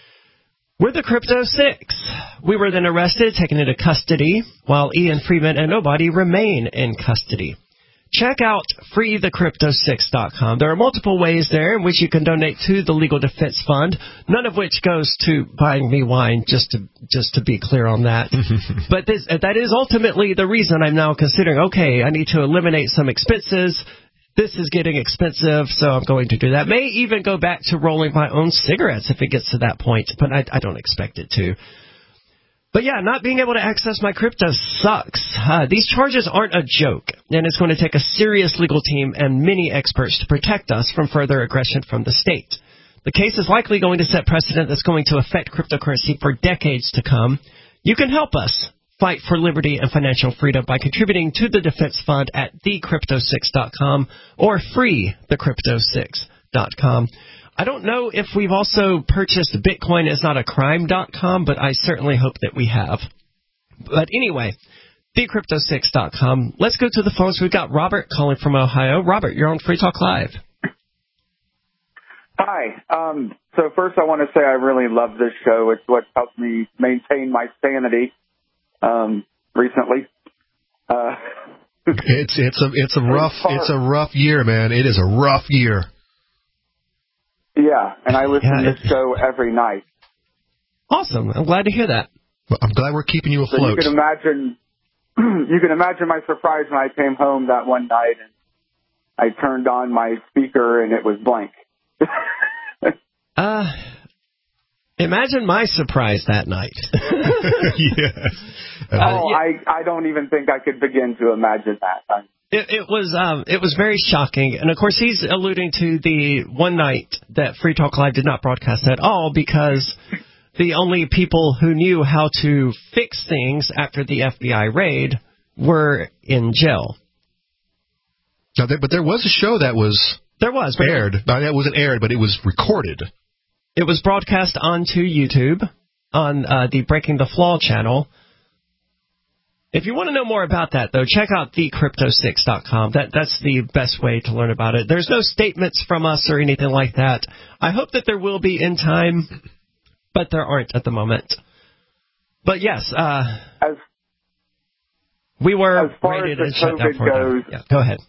with the Crypto Six. We were then arrested, taken into custody, while Ian Freeman and nobody remain in custody. Check out free the crypto six dot com. There are multiple ways there in which you can donate to the Legal Defense Fund, none of which goes to buying me wine, just to just to be clear on that. But this, that is ultimately the reason I'm now considering, okay, I need to eliminate some expenses. This is getting expensive, so I'm going to do that. May even go back to rolling my own cigarettes if it gets to that point, but I, I don't expect it to. But yeah, not being able to access my crypto sucks. Uh, these charges aren't a joke, and it's going to take a serious legal team and many experts to protect us from further aggression from the state. The case is likely going to set precedent that's going to affect cryptocurrency for decades to come. You can help us fight for liberty and financial freedom by contributing to the Defense Fund at the crypto six dot com or free the crypto six dot com. I don't know if we've also purchased Bitcoin is not a crime dot com, but I certainly hope that we have. But anyway, the crypto six dot com. Let's go to the phones. We've got Robert calling from Ohio. Robert, you're on Free Talk Live. Hi. Um, so first I want to say I really love this show. It's what helped me maintain my sanity um, recently. Uh, it's it's a it's a rough it's a rough year, man. It is a rough year. Yeah, and I listen yeah, to this show every night. Awesome. I'm glad to hear that. Well, I'm glad we're keeping you afloat. So you can imagine, you can imagine my surprise when I came home that one night and I turned on my speaker and it was blank. uh, Imagine my surprise that night. Yes. Oh, uh, I, I don't even think I could begin to imagine that. It, it was um, it was very shocking. And, of course, he's alluding to the one night that Free Talk Live did not broadcast at all because the only people who knew how to fix things after the F B I raid were in jail. Now, there, but there was a show that was there was aired. But it wasn't aired, but it was recorded. It was broadcast onto YouTube on uh, the Breaking the Flaw channel. If you want to know more about that, though, check out the crypto six dot com. That, that's the best way to learn about it. There's no statements from us or anything like that. I hope that there will be in time, but there aren't at the moment. But, yes, uh, as, we were as far rated as and shut down for goes, yeah, go ahead.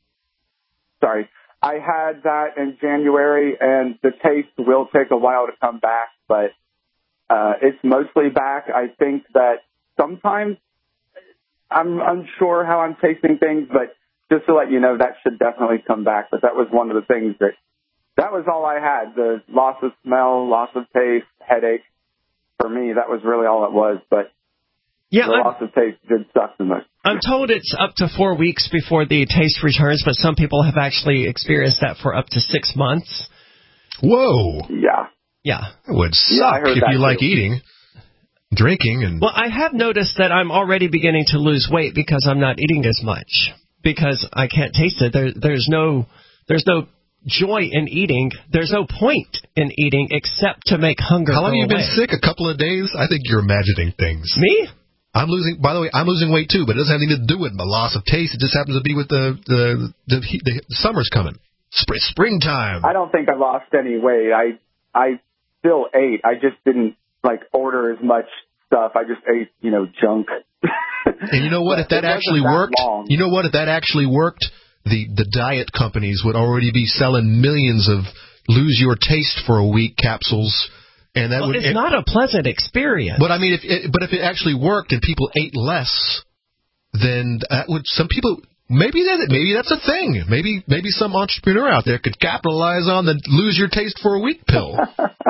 Sorry. I had that in January, and the taste will take a while to come back, but uh, it's mostly back. I think that sometimes I'm unsure how I'm tasting things, but just to let you know, that should definitely come back. But that was one of the things that, that was all I had. The loss of smell, loss of taste, headache. For me, that was really all it was. But yeah, the I'm, loss of taste did suck the most. I'm told it's up to four weeks before the taste returns, but some people have actually experienced that for up to six months. Whoa. Yeah. Yeah. It would suck yeah, if you too. like eating, drinking. and. Well, I have noticed that I'm already beginning to lose weight because I'm not eating as much, because I can't taste it. There, there's no, there's no joy in eating. There's no point in eating except to make hunger How long go have you away. been sick? A couple of days? I think you're imagining things. Me? I'm losing. By the way, I'm losing weight too, but it doesn't have anything to do with my loss of taste. It just happens to be with the the the, the, the summer's coming, Spring, springtime. I don't think I lost any weight. I I still ate. I just didn't like order as much stuff. I just ate, you know, junk. And you know what? If that actually that worked, long. you know what? If that actually worked, the the diet companies would already be selling millions of lose your taste for a week capsules. And that well, would, it's it, not a pleasant experience. But I mean, if it, but if it actually worked and people ate less, then that would some people maybe that maybe that's a thing. Maybe maybe some entrepreneur out there could capitalize on the lose your taste for a week pill.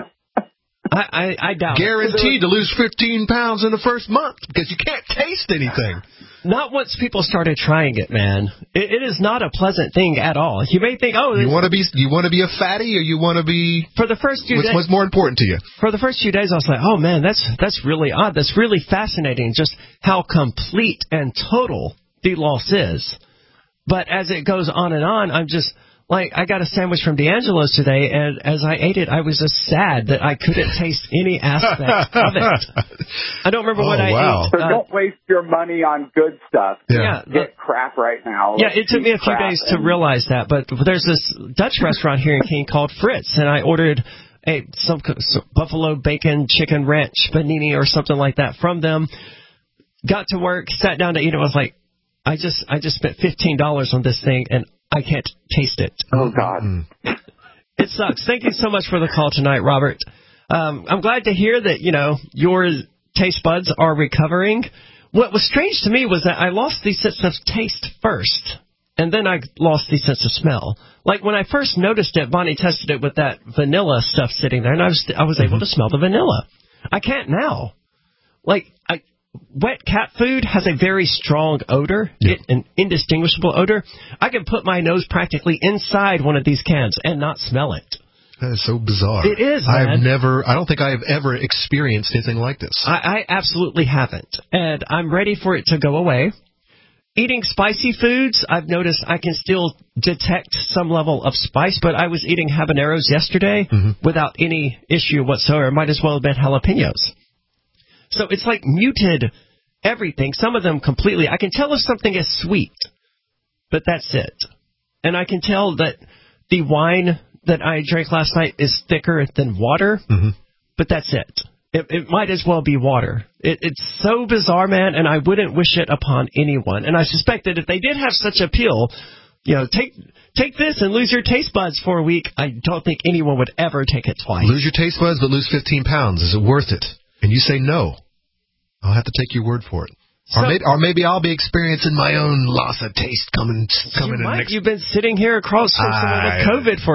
I, I, I doubt Guaranteed it. to lose fifteen pounds in the first month because you can't taste anything. Not once people started trying it, man. It, it is not a pleasant thing at all. You may think, oh, you want to be you want to be a fatty, or you want to be for the first few what's, days. What's more important to you? For the first few days, I was like, oh man, that's that's really odd. That's really fascinating. Just how complete and total the loss is. But as it goes on and on, I'm just. Like, I got a sandwich from D'Angelo's today, and as I ate it, I was just sad that I couldn't taste any aspect of it. I don't remember oh, what I wow. ate. So uh, don't waste your money on good stuff. Yeah. Get uh, crap right now. Yeah, it took me a few days to realize that, but there's this Dutch restaurant here in Keene called Fritz, and I ordered a some, some buffalo bacon chicken ranch panini or something like that from them. Got to work, sat down to eat it. I was like, I just I just spent fifteen dollars on this thing, and I can't taste it. Oh, God. It sucks. Thank you so much for the call tonight, Robert. Um, I'm glad to hear that, you know, your taste buds are recovering. What was strange to me was that I lost the sense of taste first, and then I lost the sense of smell. Like, when I first noticed it, Bonnie tested it with that vanilla stuff sitting there, and I was I was able to smell the vanilla. I can't now. Like, I... Wet cat food has a very strong odor, yeah. it, an indistinguishable odor. I can put my nose practically inside one of these cans and not smell it. That is so bizarre. It is, man. I've never, I don't think I have ever experienced anything like this. I, I absolutely haven't, and I'm ready for it to go away. Eating spicy foods, I've noticed I can still detect some level of spice, but I was eating habaneros yesterday mm-hmm. without any issue whatsoever. Might as well have been jalapenos. So it's like muted everything, some of them completely. I can tell if something is sweet, but that's it. And I can tell that the wine that I drank last night is thicker than water, mm-hmm. but that's it. It, it might as well be water. It, it's so bizarre, man, and I wouldn't wish it upon anyone. And I suspect that if they did have such appeal, you know, take take this and lose your taste buds for a week, I don't think anyone would ever take it twice. Lose your taste buds, but lose fifteen pounds. Is it worth it? And you say no. I'll have to take your word for it. So, or, maybe, or maybe I'll be experiencing my own loss of taste coming coming you in might. next. You've been sitting here across from someone with COVID for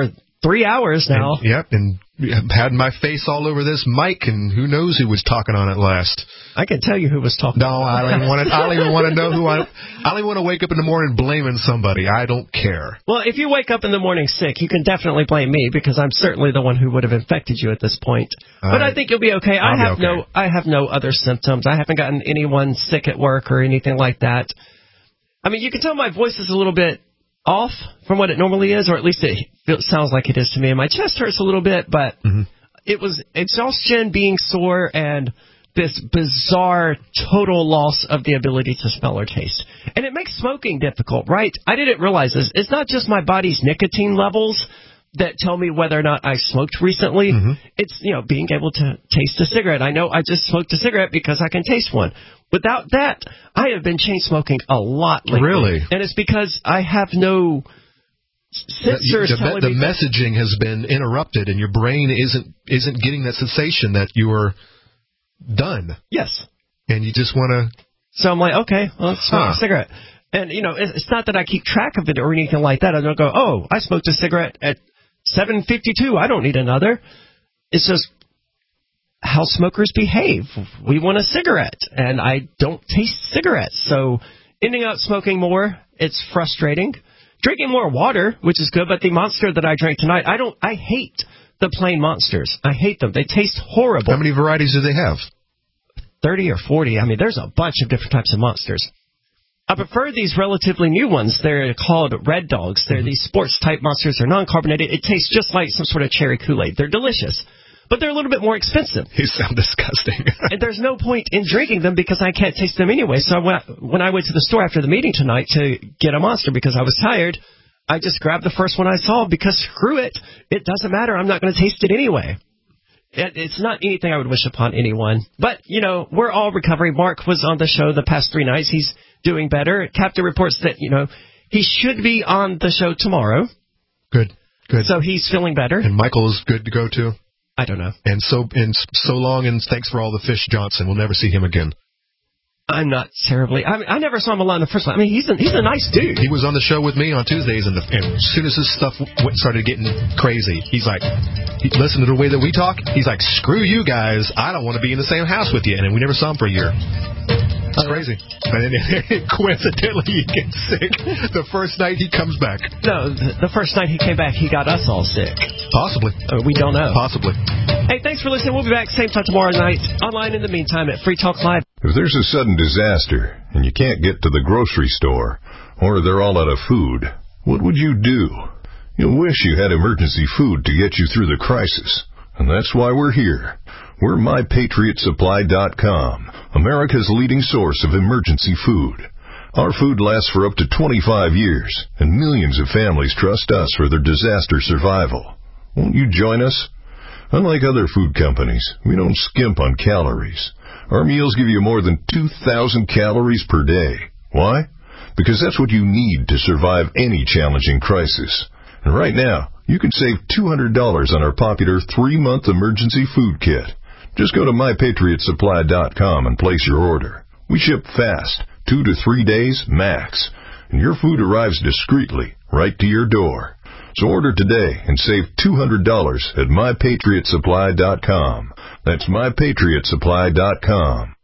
three hours now. And, yep, and had my face all over this mic, and who knows who was talking on it last. I can tell you who was talking. No, I don't even want to. I don't even want to know who I. I don't even want to wake up in the morning blaming somebody. I don't care. Well, if you wake up in the morning sick, you can definitely blame me because I'm certainly the one who would have infected you at this point. All but right. I think you'll be okay. I'll I have okay. no. I have no other symptoms. I haven't gotten anyone sick at work or anything like that. I mean, you can tell my voice is a little bit off from what it normally is, or at least it feels, sounds like it is to me. And my chest hurts a little bit, but mm-hmm. it was exhaustion, being sore, and this bizarre total loss of the ability to smell or taste. And it makes smoking difficult, right? I didn't realize this. It's not just my body's nicotine levels that tell me whether or not I smoked recently. Mm-hmm. It's, you know, being able to taste a cigarette. I know I just smoked a cigarette because I can taste one. Without that, I have been chain smoking a lot lately. Really? And it's because I have no sensors the, the, telling the me... The messaging has been interrupted, and your brain isn't isn't getting that sensation that you are done. Yes. And you just want to... So I'm like, okay, well, let's smoke huh. a cigarette. And, you know, it's not that I keep track of it or anything like that. I don't go, oh, I smoked a cigarette at seven fifty-two. I don't need another. It's just how smokers behave. We want a cigarette, and I don't taste cigarettes. So ending up smoking more, it's frustrating. Drinking more water, which is good, but the Monster that I drank tonight, I don't. I hate the plain Monsters. I hate them. They taste horrible. How many varieties do they have? thirty or forty. I mean, there's a bunch of different types of Monsters. I prefer these relatively new ones. They're called Red Dogs. They're mm-hmm. these sports-type Monsters. They're non-carbonated. It tastes just like some sort of cherry Kool-Aid. They're delicious, but they're a little bit more expensive. You sound disgusting. And there's no point in drinking them because I can't taste them anyway. So when I, when I went to the store after the meeting tonight to get a Monster because I was tired, I just grabbed the first one I saw because screw it. It doesn't matter. I'm not going to taste it anyway. It, it's not anything I would wish upon anyone. But, you know, we're all recovering. Mark was on the show the past three nights. He's doing better. Captain reports that, you know, he should be on the show tomorrow. Good, good. So he's feeling better. And Michael is good to go, too? I don't know. And so and so long, and thanks for all the fish, Johnson. We'll never see him again. I'm not terribly... I mean, I never saw him alone the first one. I mean, he's a, he's a nice dude. He was on the show with me on Tuesdays, and, the, and as soon as his stuff w- started getting crazy, he's like, he, listen to the way that we talk, he's like, screw you guys, I don't want to be in the same house with you. And then we never saw him for a year. It's crazy. And then coincidentally, he gets sick the first night he comes back. No, the first night he came back, he got us all sick. Possibly. Uh, we don't know. Possibly. Hey, thanks for listening. We'll be back same time tomorrow night. Online in the meantime at Free Talk Live. If there's a sudden disaster and you can't get to the grocery store or they're all out of food, what would you do? You'll wish you had emergency food to get you through the crisis. And that's why we're here. We're my patriot supply dot com, America's leading source of emergency food. Our food lasts for up to twenty-five years, and millions of families trust us for their disaster survival. Won't you join us? Unlike other food companies, we don't skimp on calories. Our meals give you more than two thousand calories per day. Why? Because that's what you need to survive any challenging crisis. And right now, you can save two hundred dollars on our popular three-month emergency food kit. Just go to my patriot supply dot com and place your order. We ship fast, two to three days max, and your food arrives discreetly right to your door. So order today and save two hundred dollars at my patriot supply dot com. That's my patriot supply dot com.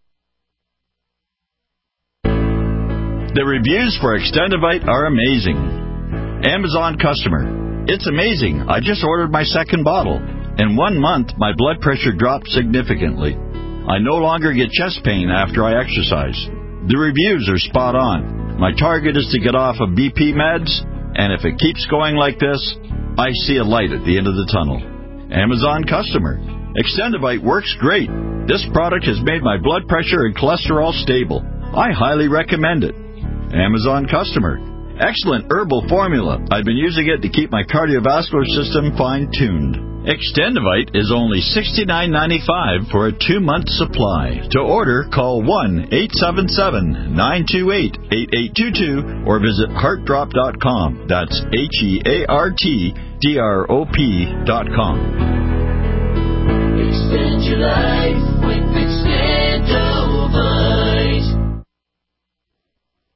The reviews for Extendivite are amazing. Amazon customer. It's amazing. I just ordered my second bottle. In one month, my blood pressure dropped significantly. I no longer get chest pain after I exercise. The reviews are spot on. My target is to get off of B P meds, and if it keeps going like this, I see a light at the end of the tunnel. Amazon customer. Extendivite works great. This product has made my blood pressure and cholesterol stable. I highly recommend it. Amazon customer. Excellent herbal formula. I've been using it to keep my cardiovascular system fine-tuned. Extendivite is only sixty-nine ninety-five for a two-month supply. To order, call one eight seven seven, nine two eight, eight eight two two or visit heart drop dot com. That's H E A R T D R O P dot com. Extend your life with Extend.